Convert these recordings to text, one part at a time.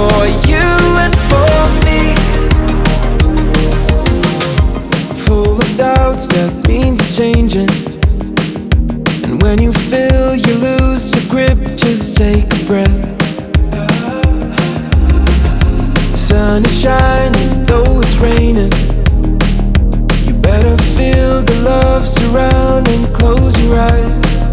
for you and for me. Full of doubts, that means changing. And when you feel you lose your grip, just take a breath. Sun is shining, though it's raining. You better feel the love surrounding, close your eyes.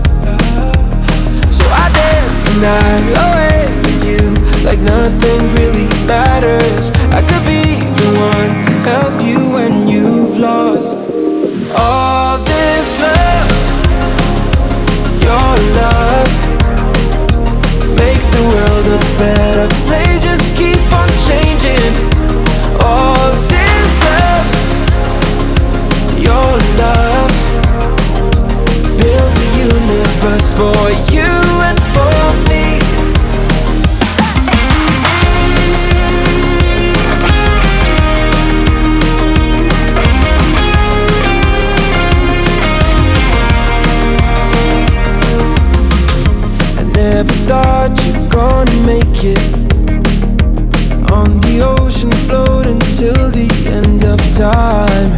So I dance tonight away with you, like nothing really matters. I could be the one to help you when you've lost all this love. Your love makes the world a better place. Just keep on changing. All this love, your love builds a universe for you and for me. Never thought you'd gonna make it on the ocean, floating till the end of time.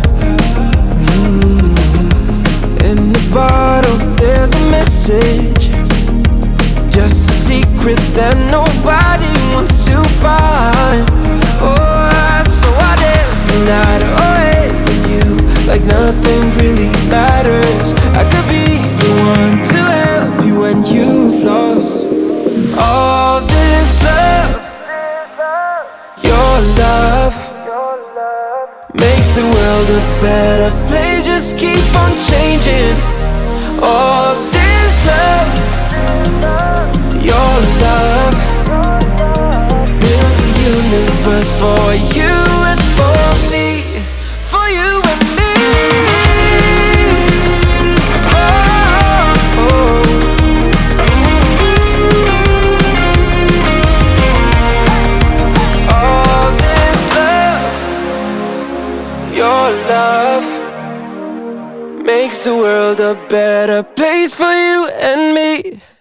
In the bottle there's a message, just a secret that nobody wants to find. Oh, so I dance the night away with you, like nothing really matters. I could be the one to help you when you've lost all this love. Your love makes the world a better place. Just keep on changing. All this love, your love builds a universe for you and for me, for you and me. Your love makes the world a better place for you and me.